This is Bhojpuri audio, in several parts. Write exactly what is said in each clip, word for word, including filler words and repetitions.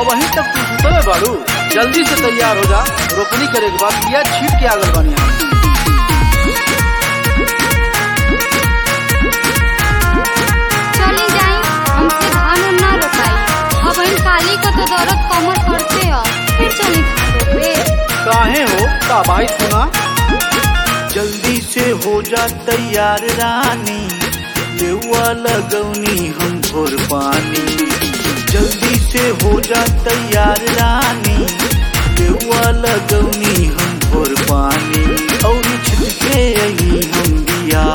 अब वहीं तक तू सुतले बाड़ू। जल्दी से तैयार हो जा, रोपनी करे के बाद बिया छीट के आगल बानी हम। चली जाई, हमसे धान ना रोपाई। अब इन काली को तो दर्द कमर पड़ते हो, फिर चली धान रोपे। काहे हो का भाई सुना। जल्दी से हो जा तैयार रानी, लेवा लगौनी हम भोर पानी। जल्दी से हो जा तैयार रानी, लेवा लगौनी हम भोर पानी। और छिटके आई हम बिया,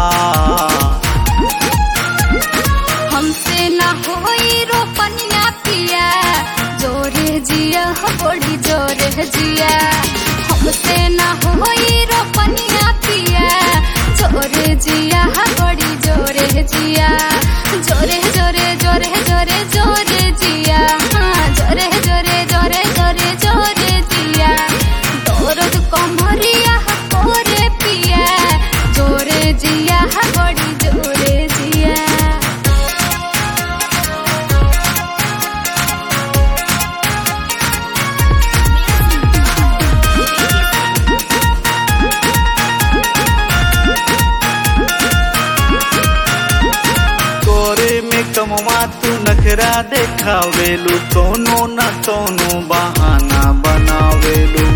हमसे ना होई रोपनिया पिया, जोरे जिया बड़ी जोरे जिया। हमसे ना होई रोपनिया पिया, जोरे जिया बड़ी जोरे जिया। जोरे जोरे जोरे जोरे जोरे जिया, हाँ जोरे जोरे जोरे जोरे जोरे जिया। दर्द कमरिया कोरे पिया, जोरे जिया बड़ी जोरे जिया। कमवा तू नखरा देखावेलू, कोनो न कोनो बहाना बनावेलू।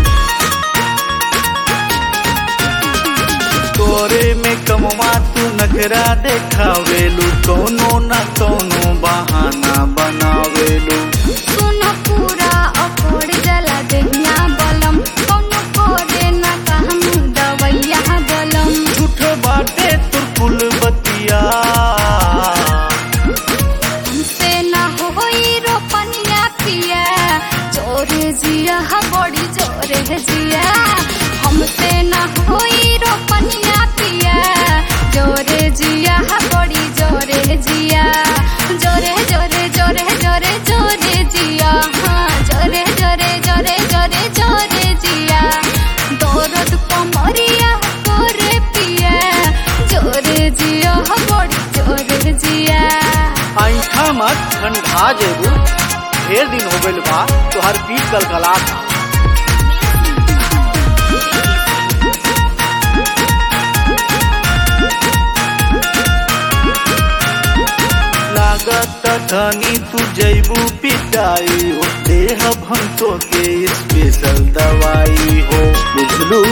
तोरे में कमवा तू नखरा देखावेलू, कोनो न कोनो बहाना बनावेलू। सुनो पूरा अकोड़ जला देहिया बलम, कोनो कोरे न कहम दवैया बलम। झूठ बाटे तू कुल बतिया, जोरे जिया बड़ी जोरे जिया। हमसे ना होई रोपनिया पिया, जोरे जिया बड़ी जोरे जिया। जोरे जोरे जोरे जोरे जोरे जिया, हाँ जोरे जोरे जोरे जोरे जोरे जिया। दर्द कमरिया कोरे पिया, जोरे जिया बड़ी जोरे जिया। आइठा मत, ठंडा जेबू। ढेर दिन हो गइल बा तोहर पीठ कलकला था। लागत धनी तू जैबू पिटाई हो, देह भंतो के स्पेशल दवाई हो, बुझलू।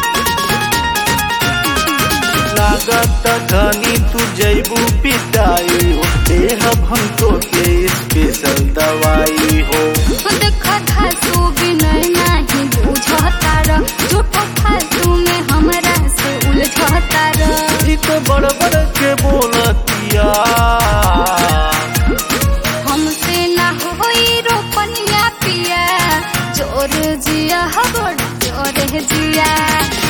लागत धनी तू जैबू पिटाई हो, देह भंतो के स्पेशल दवाई हो। देखा खासू बिनय नहीं बुझता र, झूठो फालतू में हमरा से उलझता र। ठीक बड़बड़ के बोलतिया, हमसे ना होई रोपनिया पिया, जोर जिया बड़ जोर जिया।